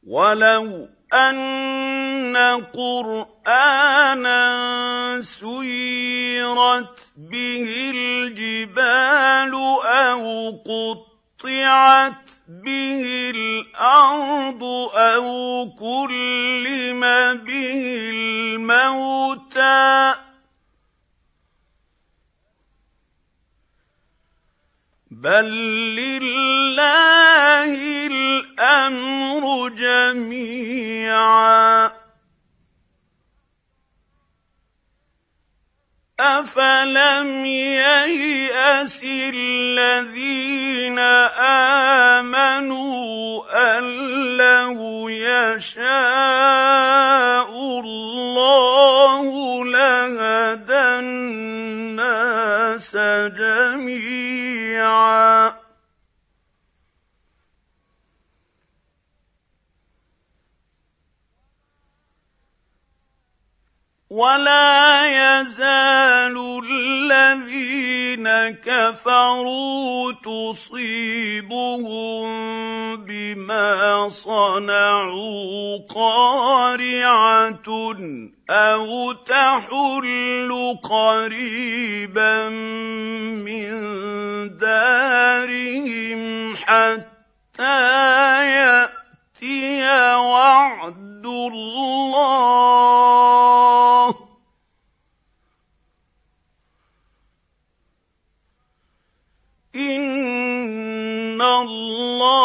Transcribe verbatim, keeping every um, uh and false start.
وَلَوْ أَنَّ قُرْآنًا سُيِّرَتْ بِهِ الْجِبَالُ أَوْ قُطِّعَتْ بِهِ الْأَرْضُ أَوْ كُلِّمَ بِهِ الْمَوْتَىٰ بَل لِّلَّهِ الْأَمْرُ جَمِيعًا ۗ أَفَلَمْ يَيْأَسِ الَّذِينَ آمَنُوا أَن لَّوْ يَشَاءُ اللَّهُ لَهَدَى النَّاسَ جَمِيعًا ۗ وَلَا يَزَالُ الَّذِينَ كَفَرُوا تُصِيبُهُم بِمَا صَنَعُوا قَارِعَةٌ أَوْ تَحُلُّ قَرِيبًا مِّن دَارِهِمْ حَتَّىٰ يَأْتِيَ وَعْدُ اللَّهِ ۚ إِنَّ اللَّهَ